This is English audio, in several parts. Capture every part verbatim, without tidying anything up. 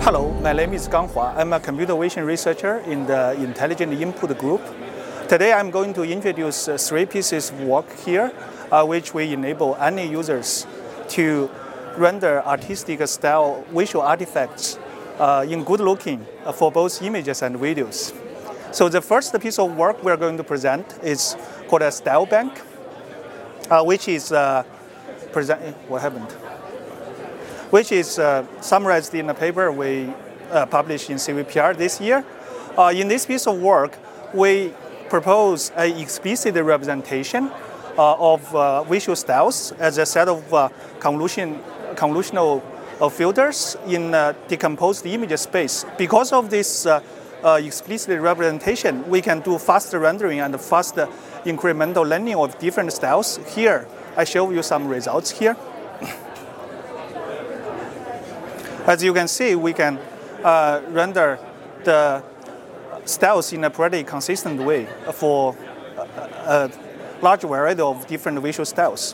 Hello, my name is Gang Hua. I'm a computer vision researcher in the Intelligent Input Group. Today I'm going to introduce uh, three pieces of work here, uh, which will enable any users to render artistic style visual artifacts uh, in good looking uh, for both images and videos. So the first piece of work we're going to present is called a style bank, uh, which is uh, present. What happened? Which is uh, summarized in a paper we uh, published in C V P R this year. Uh, in this piece of work, we propose an explicit representation uh, of uh, visual styles as a set of uh, convolution, convolutional uh, filters in uh, decomposed image space. Because of this uh, uh, explicit representation, we can do faster rendering and faster incremental learning of different styles. Here, I show you some results here. As you can see, we can uh, render the styles in a pretty consistent way for a, a large variety of different visual styles.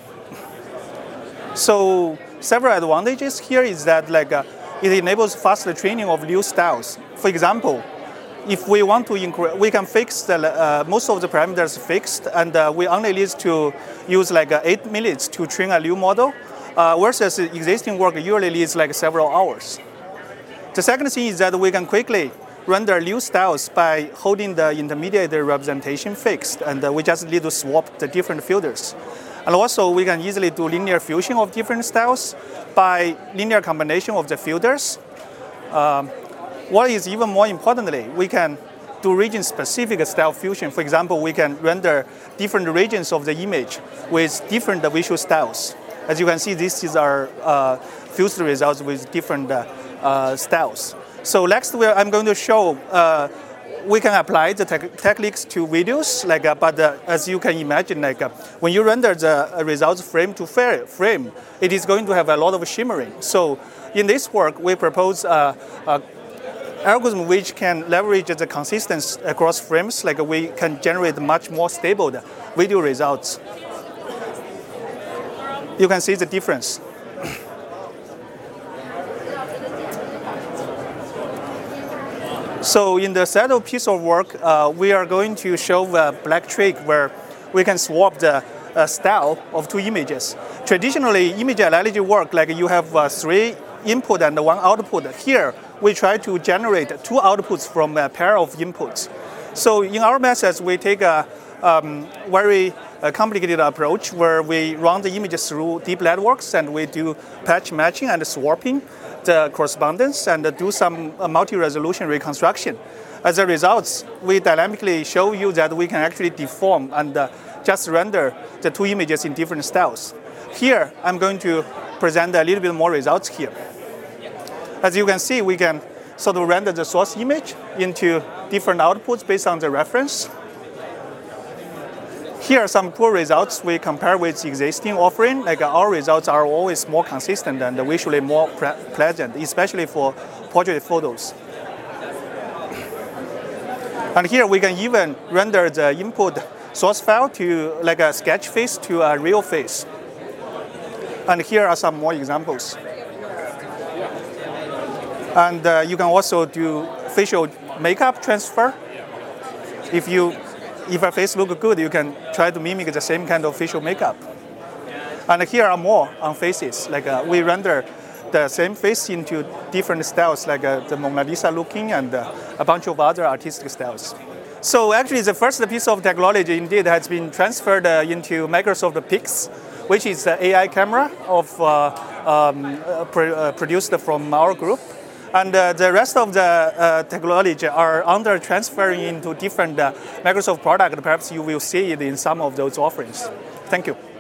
So several advantages here is that like uh, it enables faster training of new styles. For example, if we want to increase, we can fix the, uh, most of the parameters fixed, and uh, we only need to use like uh, eight minutes to train a new model. Uh, versus existing work usually needs like several hours. The second thing is that we can quickly render new styles by holding the intermediate representation fixed, and uh, we just need to swap the different filters. And also, we can easily do linear fusion of different styles by linear combination of the filters. Um, what is even more importantly, we can do region-specific style fusion. For example, we can render different regions of the image with different visual styles. As you can see, this is our uh, filter results with different uh, uh, styles. So next, we're, I'm going to show uh, we can apply the te techniques to videos. Like, uh, but uh, as you can imagine, like uh, when you render the uh, results frame to frame, it is going to have a lot of shimmering. So in this work, we propose uh, a algorithm which can leverage the consistency across frames. Like we can generate much more stable video results. You can see the difference. So in the set of piece of work, uh, we are going to show a black trick where we can swap the uh, style of two images. Traditionally, image analogy work, like you have uh, three input and one output. Here, we try to generate two outputs from a pair of inputs. So in our methods, we take a um, very a complicated approach where we run the images through deep networks, and we do patch matching and swapping the correspondence and do some uh, multi-resolution reconstruction. As a result, we dynamically show you that we can actually deform and uh, just render the two images in different styles. Here, I'm going to present a little bit more results here. As you can see, we can sort of render the source image into different outputs based on the reference. Here are some poor results we compare with existing offering. Like our results are always more consistent and visually more pleasant, especially for portrait photos. And here we can even render the input source file to like a sketch face to a real face. And here are some more examples. And uh, you can also do facial makeup transfer. If you If a face looks good, you can try to mimic the same kind of facial makeup. And here are more on faces. Like uh, we render the same face into different styles, like uh, the Mona Lisa looking and uh, a bunch of other artistic styles. So actually, the first piece of technology indeed has been transferred uh, into Microsoft Pix, which is the A I camera of uh, um, uh, pr uh, produced from our group. And uh, the rest of the uh, technology are under transferring into different uh, Microsoft products. Perhaps you will see it in some of those offerings. Thank you.